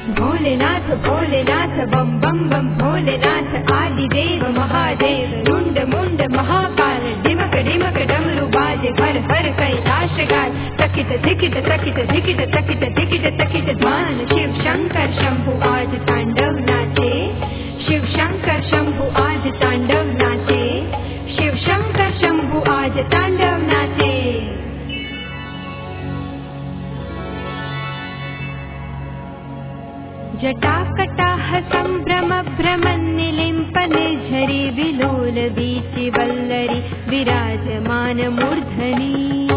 भोलेनाथ भोलेनाथ बम बम बम भोलेनाथ आदिदेव महादेव रुंड मुंड महाकाल डिमक डिमक डमरू बाजे हर हर कैलाश गाय तकित धिकित तकित धिकित तकित धिकित तकित ध्वान शिव शंकर शंभु आज तांडव नाचे शिव शंकर शंभु आज तांडव नाचे शिव शंकर शंभु आज तांडव नाचे। जटाकटाह संभ्रम भ्रमन्निलिम्प निर्झरी विलोल वीचि वल्लरी विराजमान मूर्धनि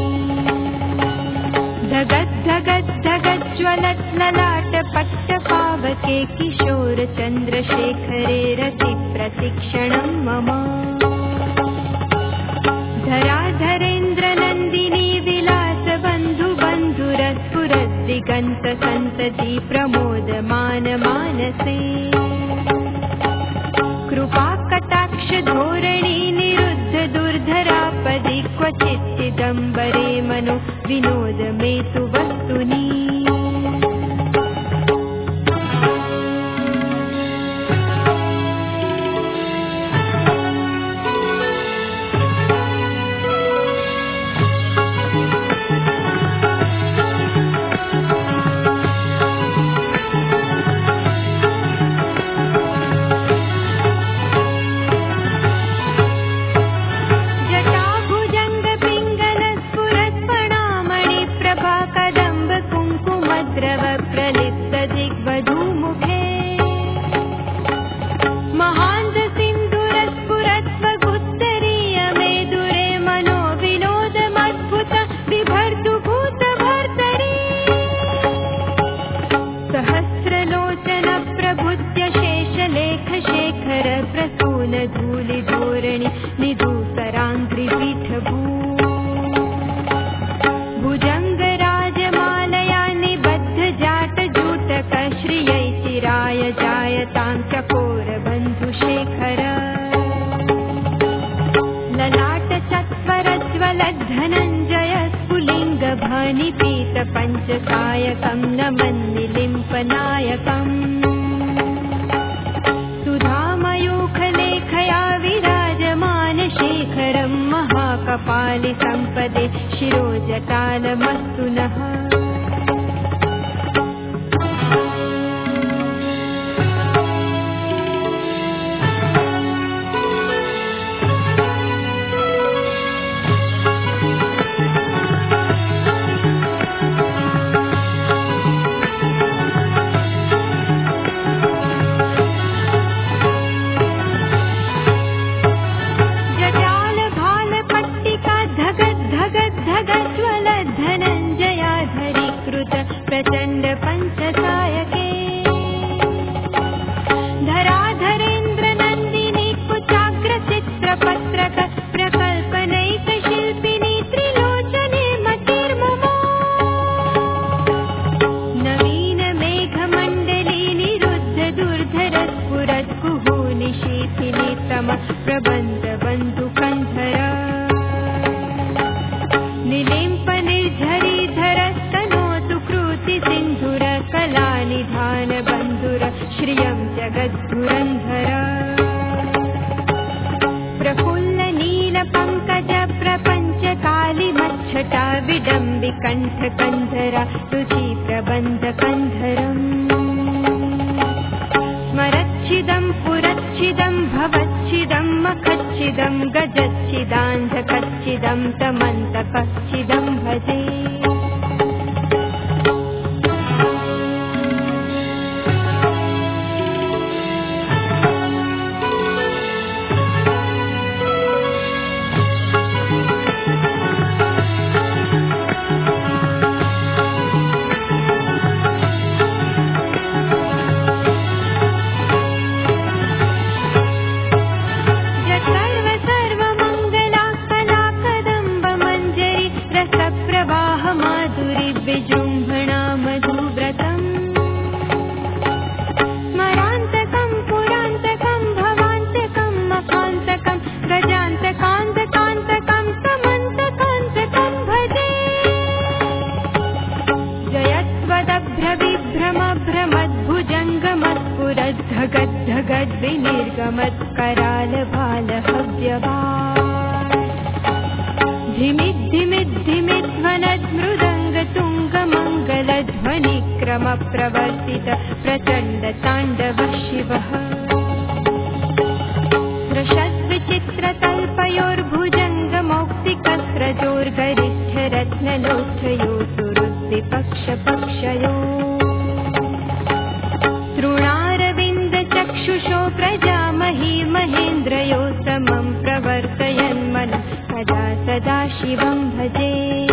धगत् धगत् धगत् ज्वलत् ललाट पट्ट पावके किशोर चन्द्रशेखरे रति प्रतिक्षणं मम धराधरेन्द्र नन्दिनी विलास बन्धु बन्धुरस्फुरत् दिगन्त सन्तति प्रमोदमान मानसे कृपा कटाक्ष धोरणी निरुद्ध दुर्धरापदि क्वचित् चिदम्बरे मनो विनोद मे तु वस्तुनि पञ्चकायकं नमन्निलिम्पनायकम् सुधामयूखलेखया विराजमान शेखरं महाकपालि सम्पदे शिरोजटालमस्तु नः। प्रचंड पंचकायके धराधरेन्द्र नंदिनी कुचाग्र चित्रपत्रक प्रकल्पनैक शिल्पिनी त्रिलोचने मतिर्ममो नवीन मेघमण्डली निरुद्ध दुर्धर स्फुरत् कुहूनि शीथिनि तम प्रबन्ध बन्धु कन्धर निलिम्प निर्झरी धरस्तनोतु कृति सिन्धुर कलानिधान बन्धुर श्रियं जगद्धुरन्धर प्रफुल्ल नील पंकज प्रपंच काली मच्छटा विडम्बि कंठ कंधर रुचि प्रबन्ध कंधरम् स्मरच्छिदं पुरच्छिदं भवच्छिदं मखच्छिदं गजच्छिदान्धकच्छिदं तमन्तकच्छिदं भजे। चमत्कराल बाल हव्यवान् धिमिद्धिमिद्धिमिध्वनद् मृदङ्ग तुङ्ग मङ्गलध्वनि क्रम प्रवर्तित प्रचण्ड ताण्डव शिवः स्रशद्विचित्रतल्पयोर्भुजङ्ग मौक्तिकस्रजोर्गरिष्ठ रत्नलोष्ठयो सुरुद्विपक्ष पक्षयो तृणारविन्द चक्षुषो प्रजामही महेन्द्रयो समं प्रवर्तयन्मन सदा सदा शिवं भजे।